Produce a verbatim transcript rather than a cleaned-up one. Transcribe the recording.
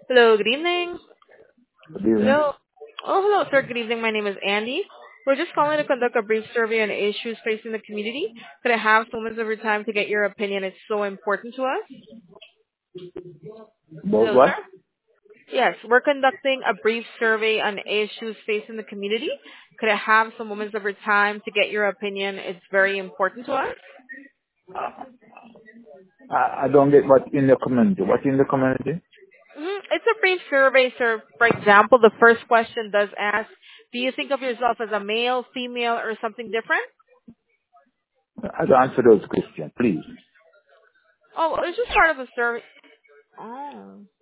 Hello, good evening. Good evening. Hello. Oh, hello, sir. Good evening. My name is Andy. We're just calling to conduct a brief survey on issues facing the community. Could I have some moments of your time to get your opinion? It's so important to us. About Hello, what? sir. Yes, we're conducting a brief survey on issues facing the community. Could I have some moments of your time to get your opinion? It's very important to us. I, I don't get what in the community. What in the community? Mhm. It's a brief survey, sir. For example, the first question does ask, do you think of yourself as a male, female, or something different? I don't answer those questions, please. Oh, it's just part of the survey. Oh.